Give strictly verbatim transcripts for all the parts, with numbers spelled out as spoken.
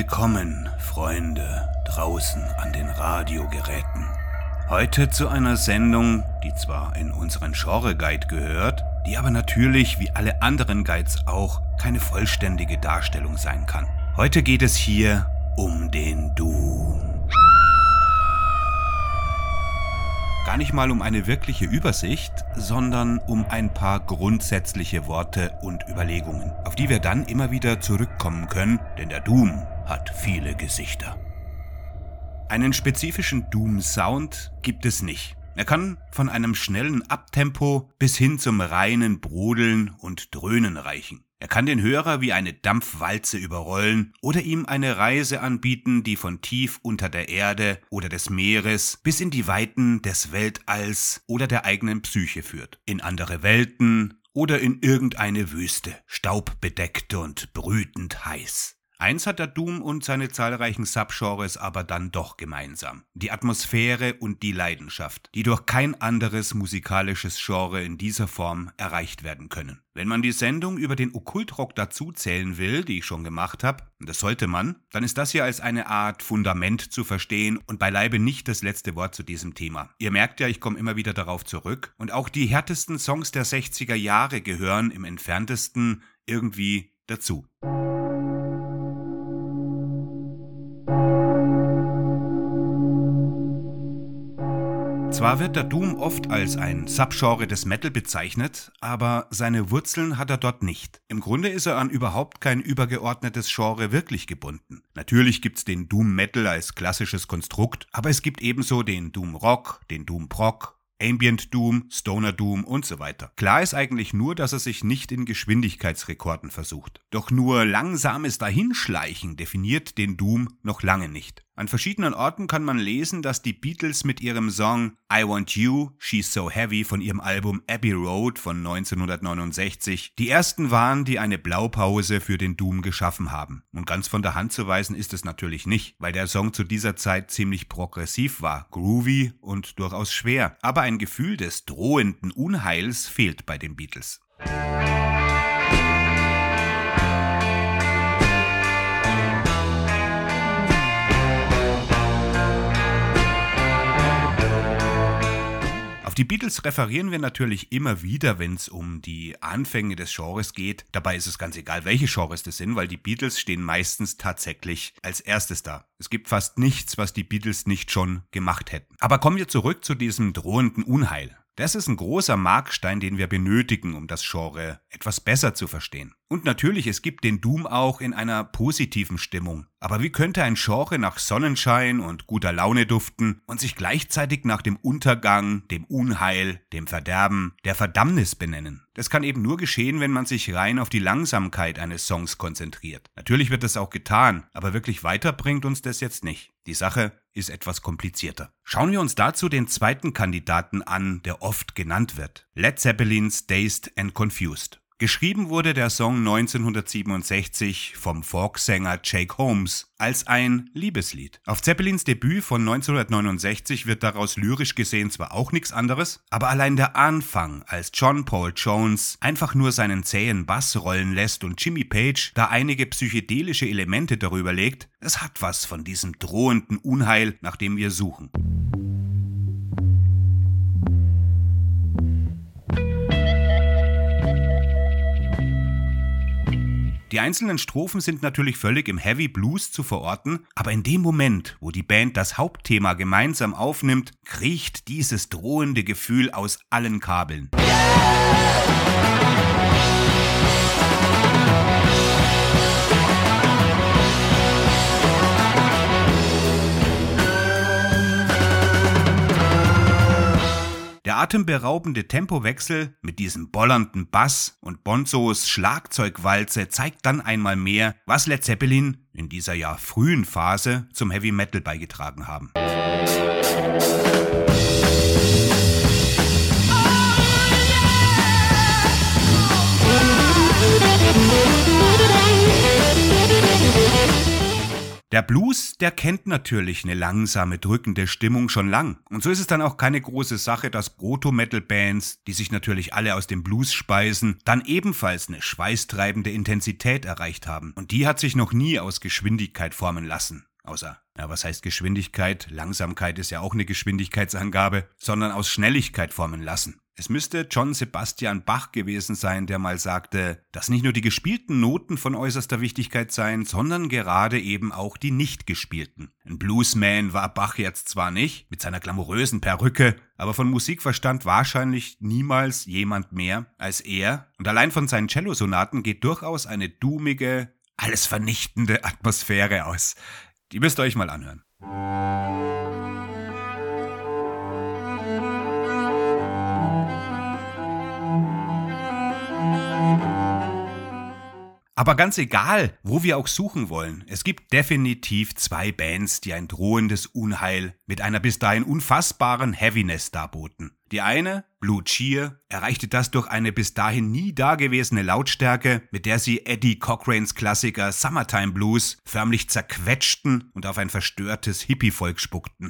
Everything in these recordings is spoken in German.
Willkommen, Freunde, draußen an den Radiogeräten. Heute zu einer Sendung, die zwar in unseren Genre-Guide gehört, die aber natürlich, wie alle anderen Guides auch, keine vollständige Darstellung sein kann. Heute geht es hier um den Doom. Gar nicht mal um eine wirkliche Übersicht, sondern um ein paar grundsätzliche Worte und Überlegungen, auf die wir dann immer wieder zurückkommen können, denn der Doom hat viele Gesichter. Einen spezifischen Doom-Sound gibt es nicht. Er kann von einem schnellen Abtempo bis hin zum reinen Brodeln und Dröhnen reichen. Er kann den Hörer wie eine Dampfwalze überrollen oder ihm eine Reise anbieten, die von tief unter der Erde oder des Meeres bis in die Weiten des Weltalls oder der eigenen Psyche führt. In andere Welten oder in irgendeine Wüste, staubbedeckt und brütend heiß. Eins hat der Doom und seine zahlreichen Subgenres aber dann doch gemeinsam. Die Atmosphäre und die Leidenschaft, die durch kein anderes musikalisches Genre in dieser Form erreicht werden können. Wenn man die Sendung über den Okkultrock dazu zählen will, die ich schon gemacht habe, und das sollte man, dann ist das hier als eine Art Fundament zu verstehen und beileibe nicht das letzte Wort zu diesem Thema. Ihr merkt ja, ich komme immer wieder darauf zurück und auch die härtesten Songs der sechziger Jahre gehören im Entferntesten irgendwie dazu. Zwar wird der Doom oft als ein Subgenre des Metal bezeichnet, aber seine Wurzeln hat er dort nicht. Im Grunde ist er an überhaupt kein übergeordnetes Genre wirklich gebunden. Natürlich gibt's den Doom Metal als klassisches Konstrukt, aber es gibt ebenso den Doom Rock, den Doom Prog, Ambient Doom, Stoner Doom und so weiter. Klar ist eigentlich nur, dass er sich nicht in Geschwindigkeitsrekorden versucht. Doch nur langsames Dahinschleichen definiert den Doom noch lange nicht. An verschiedenen Orten kann man lesen, dass die Beatles mit ihrem Song I Want You, She's So Heavy von ihrem Album Abbey Road von neunzehnhundertneunundsechzig die ersten waren, die eine Blaupause für den Doom geschaffen haben. Und ganz von der Hand zu weisen ist es natürlich nicht, weil der Song zu dieser Zeit ziemlich progressiv war, groovy und durchaus schwer. Aber ein Gefühl des drohenden Unheils fehlt bei den Beatles. Die Beatles referieren wir natürlich immer wieder, wenn es um die Anfänge des Genres geht. Dabei ist es ganz egal, welche Genres das sind, weil die Beatles stehen meistens tatsächlich als erstes da. Es gibt fast nichts, was die Beatles nicht schon gemacht hätten. Aber kommen wir zurück zu diesem drohenden Unheil. Das ist ein großer Markstein, den wir benötigen, um das Genre etwas besser zu verstehen. Und natürlich, es gibt den Doom auch in einer positiven Stimmung. Aber wie könnte ein Genre nach Sonnenschein und guter Laune duften und sich gleichzeitig nach dem Untergang, dem Unheil, dem Verderben, der Verdammnis benennen? Das kann eben nur geschehen, wenn man sich rein auf die Langsamkeit eines Songs konzentriert. Natürlich wird das auch getan, aber wirklich weiterbringt uns das jetzt nicht. Die Sache ist etwas komplizierter. Schauen wir uns dazu den zweiten Kandidaten an, der oft genannt wird. Led Zeppelins Dazed and Confused. Geschrieben wurde der Song neunzehnhundertsiebenundsechzig vom Folksänger Jake Holmes als ein Liebeslied. Auf Zeppelins Debüt von neunzehnhundertneunundsechzig wird daraus lyrisch gesehen zwar auch nichts anderes, aber allein der Anfang, als John Paul Jones einfach nur seinen zähen Bass rollen lässt und Jimmy Page da einige psychedelische Elemente darüber legt, es hat was von diesem drohenden Unheil, nach dem wir suchen. Die einzelnen Strophen sind natürlich völlig im Heavy Blues zu verorten, aber in dem Moment, wo die Band das Hauptthema gemeinsam aufnimmt, kriecht dieses drohende Gefühl aus allen Kabeln. Der atemberaubende Tempowechsel mit diesem bollernden Bass und Bonzos Schlagzeugwalze zeigt dann einmal mehr, was Led Zeppelin in dieser ja frühen Phase zum Heavy Metal beigetragen haben. Der Blues, der kennt natürlich eine langsame, drückende Stimmung schon lang. Und so ist es dann auch keine große Sache, dass Proto-Metal-Bands, die sich natürlich alle aus dem Blues speisen, dann ebenfalls eine schweißtreibende Intensität erreicht haben. Und die hat sich noch nie aus Geschwindigkeit formen lassen. Außer, ja, was heißt Geschwindigkeit? Langsamkeit ist ja auch eine Geschwindigkeitsangabe, sondern aus Schnelligkeit formen lassen. Es müsste John Sebastian Bach gewesen sein, der mal sagte, dass nicht nur die gespielten Noten von äußerster Wichtigkeit seien, sondern gerade eben auch die nicht gespielten. Ein Bluesman war Bach jetzt zwar nicht, mit seiner glamourösen Perücke, aber von Musikverstand wahrscheinlich niemals jemand mehr als er. Und allein von seinen Cellosonaten geht durchaus eine dummige, alles vernichtende Atmosphäre aus. Die müsst ihr euch mal anhören. Aber ganz egal, wo wir auch suchen wollen, es gibt definitiv zwei Bands, die ein drohendes Unheil mit einer bis dahin unfassbaren Heaviness darboten. Die eine, Blue Cheer, erreichte das durch eine bis dahin nie dagewesene Lautstärke, mit der sie Eddie Cochranes Klassiker Summertime Blues förmlich zerquetschten und auf ein verstörtes Hippie-Volk spuckten.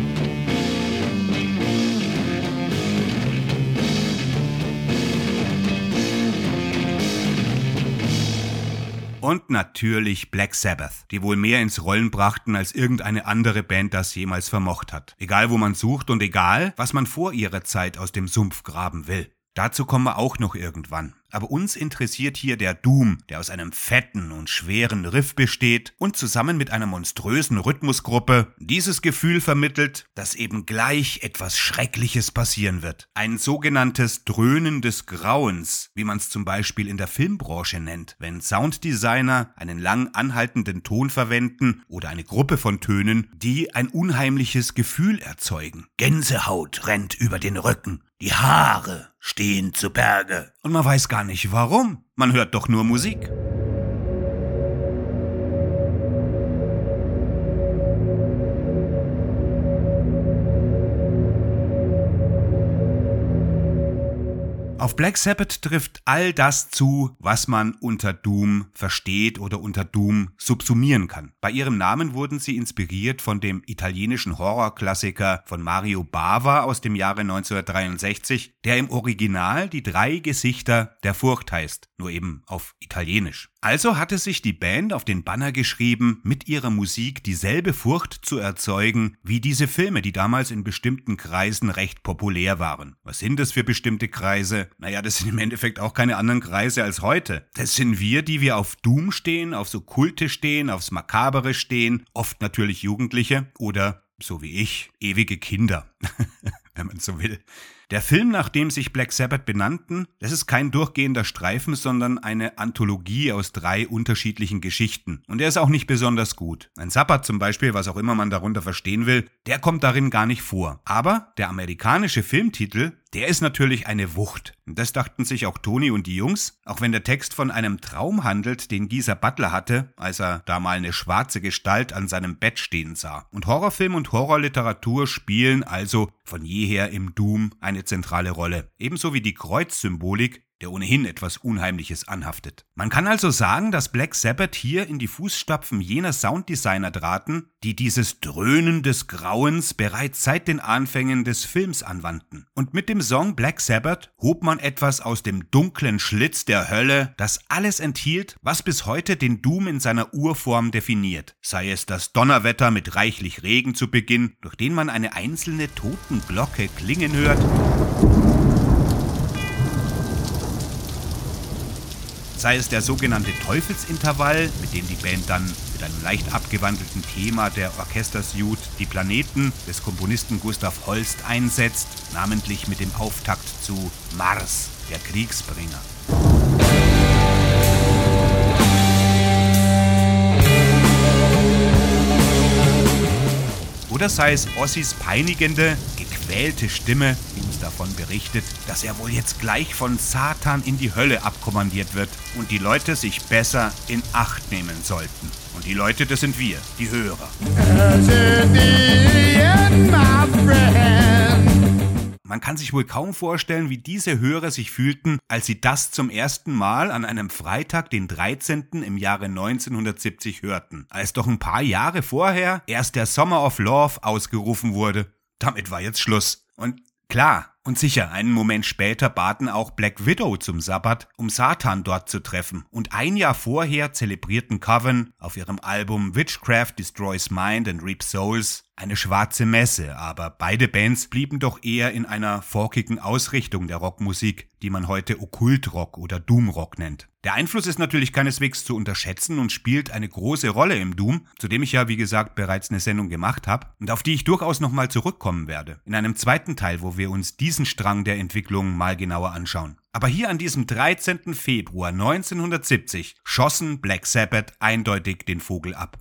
Und natürlich Black Sabbath, die wohl mehr ins Rollen brachten, als irgendeine andere Band das jemals vermocht hat. Egal wo man sucht und egal, was man vor ihrer Zeit aus dem Sumpf graben will. Dazu kommen wir auch noch irgendwann. Aber uns interessiert hier der Doom, der aus einem fetten und schweren Riff besteht und zusammen mit einer monströsen Rhythmusgruppe dieses Gefühl vermittelt, dass eben gleich etwas Schreckliches passieren wird. Ein sogenanntes Dröhnen des Grauens, wie man es zum Beispiel in der Filmbranche nennt, wenn Sounddesigner einen lang anhaltenden Ton verwenden oder eine Gruppe von Tönen, die ein unheimliches Gefühl erzeugen. Gänsehaut rennt über den Rücken, die Haare stehen zu Berge und man weiß gar nicht warum. Man hört doch nur Musik. Auf Black Sabbath trifft all das zu, was man unter Doom versteht oder unter Doom subsumieren kann. Bei ihrem Namen wurden sie inspiriert von dem italienischen Horrorklassiker von Mario Bava aus dem Jahre neunzehnhundertdreiundsechzig, der im Original die drei Gesichter der Furcht heißt, nur eben auf Italienisch. Also hatte sich die Band auf den Banner geschrieben, mit ihrer Musik dieselbe Furcht zu erzeugen wie diese Filme, die damals in bestimmten Kreisen recht populär waren. Was sind das für bestimmte Kreise? Naja, das sind im Endeffekt auch keine anderen Kreise als heute. Das sind wir, die wir auf Doom stehen, auf so Kulte stehen, aufs Makabere stehen, oft natürlich Jugendliche oder, so wie ich, ewige Kinder, wenn man so will. Der Film, nach dem sich Black Sabbath benannten, das ist kein durchgehender Streifen, sondern eine Anthologie aus drei unterschiedlichen Geschichten. Und er ist auch nicht besonders gut. Ein Sabbath zum Beispiel, was auch immer man darunter verstehen will, der kommt darin gar nicht vor. Aber der amerikanische Filmtitel, der ist natürlich eine Wucht. Und das dachten sich auch Toni und die Jungs, auch wenn der Text von einem Traum handelt, den Geezer Butler hatte, als er da mal eine schwarze Gestalt an seinem Bett stehen sah. Und Horrorfilm und Horrorliteratur spielen also von jeher im Doom eine zentrale Rolle. Ebenso wie die Kreuzsymbolik, der ohnehin etwas Unheimliches anhaftet. Man kann also sagen, dass Black Sabbath hier in die Fußstapfen jener Sounddesigner traten, die dieses Dröhnen des Grauens bereits seit den Anfängen des Films anwandten. Und mit dem Song Black Sabbath hob man etwas aus dem dunklen Schlitz der Hölle, das alles enthielt, was bis heute den Doom in seiner Urform definiert. Sei es das Donnerwetter mit reichlich Regen zu Beginn, durch den man eine einzelne Totenglocke klingen hört, sei es der sogenannte Teufelsintervall, mit dem die Band dann mit einem leicht abgewandelten Thema der Orchestersuite die Planeten des Komponisten Gustav Holst einsetzt, namentlich mit dem Auftakt zu Mars, der Kriegsbringer. Oder sei es Ossis peinigende, gequälte Stimme, die uns davon berichtet, dass er wohl jetzt gleich von Satan in die Hölle abkommandiert wird und die Leute sich besser in Acht nehmen sollten. Und die Leute, das sind wir, die Hörer. Man man kann sich wohl kaum vorstellen, wie diese Hörer sich fühlten, als sie das zum ersten Mal an einem Freitag, den dreizehnten im Jahre neunzehnhundertsiebzig hörten, als doch ein paar Jahre vorher erst der Summer of Love ausgerufen wurde. Damit war jetzt Schluss. Und klar und sicher, einen Moment später baten auch Black Widow zum Sabbat, um Satan dort zu treffen. Und ein Jahr vorher zelebrierten Coven auf ihrem Album Witchcraft Destroys Mind and Reaps Souls eine schwarze Messe, aber beide Bands blieben doch eher in einer folkigen Ausrichtung der Rockmusik, die man heute Okkultrock oder Doomrock nennt. Der Einfluss ist natürlich keineswegs zu unterschätzen und spielt eine große Rolle im Doom, zu dem ich ja wie gesagt bereits eine Sendung gemacht habe und auf die ich durchaus nochmal zurückkommen werde, in einem zweiten Teil, wo wir uns diesen Strang der Entwicklung mal genauer anschauen. Aber hier an diesem dreizehnten Februar neunzehnhundertsiebzig schossen Black Sabbath eindeutig den Vogel ab.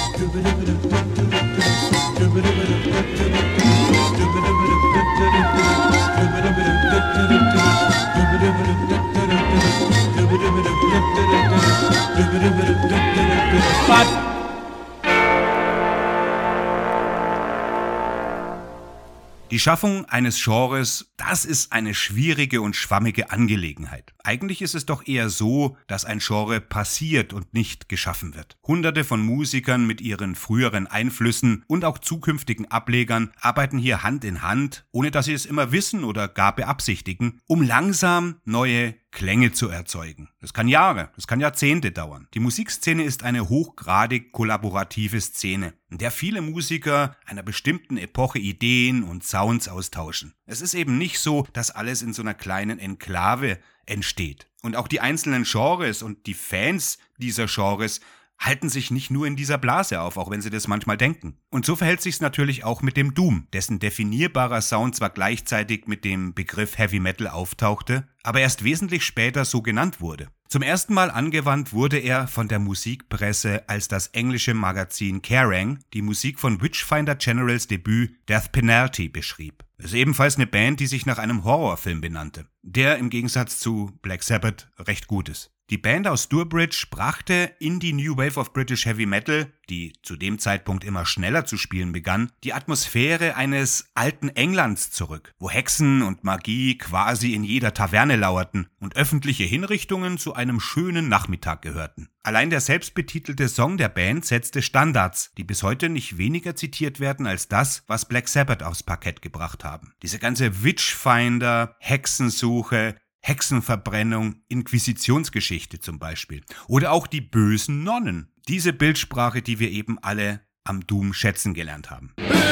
Die Schaffung eines Genres, das ist eine schwierige und schwammige Angelegenheit. Eigentlich ist es doch eher so, dass ein Genre passiert und nicht geschaffen wird. Hunderte von Musikern mit ihren früheren Einflüssen und auch zukünftigen Ablegern arbeiten hier Hand in Hand, ohne dass sie es immer wissen oder gar beabsichtigen, um langsam neue Klänge zu erzeugen. Das kann Jahre, das kann Jahrzehnte dauern. Die Musikszene ist eine hochgradig kollaborative Szene, in der viele Musiker einer bestimmten Epoche Ideen und Sounds austauschen. Es ist eben nicht so, dass alles in so einer kleinen Enklave entsteht. Und auch die einzelnen Genres und die Fans dieser Genres halten sich nicht nur in dieser Blase auf, auch wenn sie das manchmal denken. Und so verhält sich's natürlich auch mit dem Doom, dessen definierbarer Sound zwar gleichzeitig mit dem Begriff Heavy Metal auftauchte, aber erst wesentlich später so genannt wurde. Zum ersten Mal angewandt wurde er von der Musikpresse, als das englische Magazin Kerrang die Musik von Witchfinder Generals Debüt Death Penalty beschrieb. Es ist ebenfalls eine Band, die sich nach einem Horrorfilm benannte, der im Gegensatz zu Black Sabbath recht gut ist. Die Band aus Stourbridge brachte in die New Wave of British Heavy Metal, die zu dem Zeitpunkt immer schneller zu spielen begann, die Atmosphäre eines alten Englands zurück, wo Hexen und Magie quasi in jeder Taverne lauerten und öffentliche Hinrichtungen zu einem schönen Nachmittag gehörten. Allein der selbstbetitelte Song der Band setzte Standards, die bis heute nicht weniger zitiert werden als das, was Black Sabbath aufs Parkett gebracht haben. Diese ganze Witchfinder, Hexensuche, Hexenverbrennung, Inquisitionsgeschichte zum Beispiel. Oder auch die bösen Nonnen. Diese Bildsprache, die wir eben alle am Doom schätzen gelernt haben.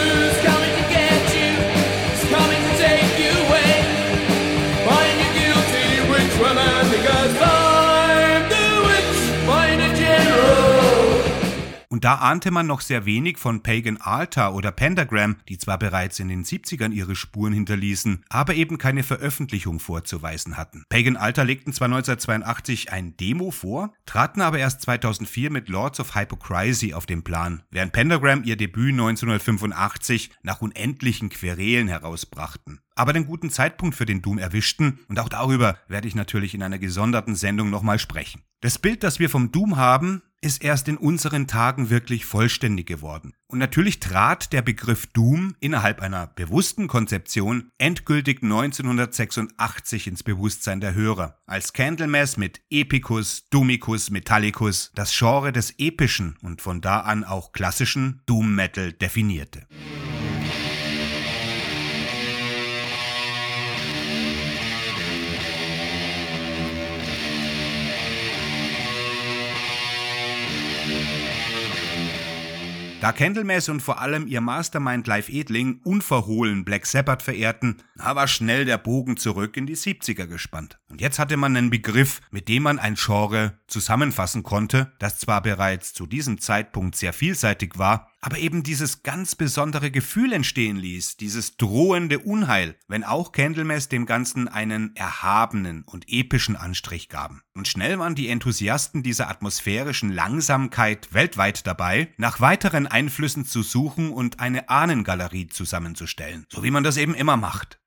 Und da ahnte man noch sehr wenig von Pagan Altar oder Pentagram, die zwar bereits in den siebzigern ihre Spuren hinterließen, aber eben keine Veröffentlichung vorzuweisen hatten. Pagan Altar legten zwar neunzehnhundertzweiundachtzig ein Demo vor, traten aber erst zweitausendvier mit Lords of Hypocrisy auf den Plan, während Pentagram ihr Debüt neunzehnhundertfünfundachtzig nach unendlichen Querelen herausbrachten. Aber den guten Zeitpunkt für den Doom erwischten, und auch darüber werde ich natürlich in einer gesonderten Sendung nochmal sprechen. Das Bild, das wir vom Doom haben, ist erst in unseren Tagen wirklich vollständig geworden. Und natürlich trat der Begriff Doom innerhalb einer bewussten Konzeption endgültig neunzehnhundertsechsundachtzig ins Bewusstsein der Hörer, als Candlemass mit Epicus, Doomicus, Metallicus das Genre des epischen und von da an auch klassischen Doom Metal definierte. Da Candlemass und vor allem ihr Mastermind Leif Edling unverhohlen Black Sabbath verehrten, war schnell der Bogen zurück in die siebziger gespannt. Und jetzt hatte man einen Begriff, mit dem man ein Genre zusammenfassen konnte, das zwar bereits zu diesem Zeitpunkt sehr vielseitig war, aber eben dieses ganz besondere Gefühl entstehen ließ, dieses drohende Unheil, wenn auch Candlemass dem Ganzen einen erhabenen und epischen Anstrich gaben. Und schnell waren die Enthusiasten dieser atmosphärischen Langsamkeit weltweit dabei, nach weiteren Einflüssen zu suchen und eine Ahnengalerie zusammenzustellen, so wie man das eben immer macht.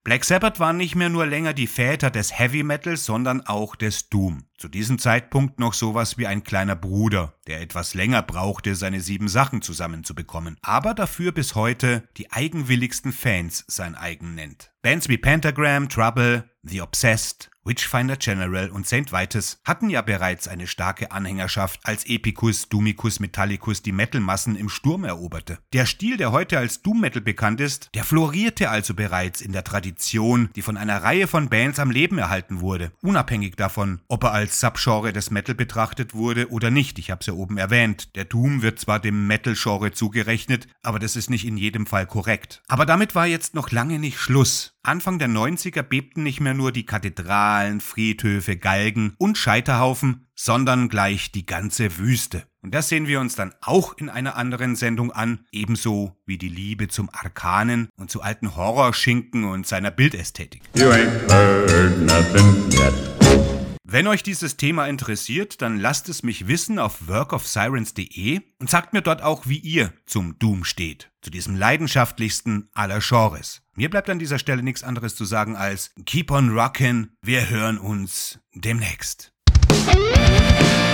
Black Sabbath waren nicht mehr nur länger die Väter des Heavy Metal, sondern auch des Doom. Zu diesem Zeitpunkt noch sowas wie ein kleiner Bruder, der etwas länger brauchte, seine sieben Sachen zusammenzubekommen, aber dafür bis heute die eigenwilligsten Fans sein eigen nennt. Bands wie Pentagram, Trouble, The Obsessed, Witchfinder General und Saint Vitus hatten ja bereits eine starke Anhängerschaft, als Epicus, Doomicus, Metallicus die Metal-Massen im Sturm eroberte. Der Stil, der heute als Doom-Metal bekannt ist, der florierte also bereits in der Tradition, die von einer Reihe von Bands am Leben erhalten wurde, unabhängig davon, ob er als Subgenre des Metal betrachtet wurde oder nicht. Ich habe es ja oben erwähnt. Der Doom wird zwar dem Metal-Genre zugerechnet, aber das ist nicht in jedem Fall korrekt. Aber damit war jetzt noch lange nicht Schluss. Anfang der neunziger bebten nicht mehr nur die Kathedralen, Friedhöfe, Galgen und Scheiterhaufen, sondern gleich die ganze Wüste. Und das sehen wir uns dann auch in einer anderen Sendung an, ebenso wie die Liebe zum Arkanen und zu alten Horrorschinken und seiner Bildästhetik. You ain't heard nothing yet. Wenn euch dieses Thema interessiert, dann lasst es mich wissen auf work of sirens punkt de und sagt mir dort auch, wie ihr zum Doom steht, zu diesem leidenschaftlichsten aller Genres. Mir bleibt an dieser Stelle nichts anderes zu sagen als Keep on rockin', wir hören uns demnächst.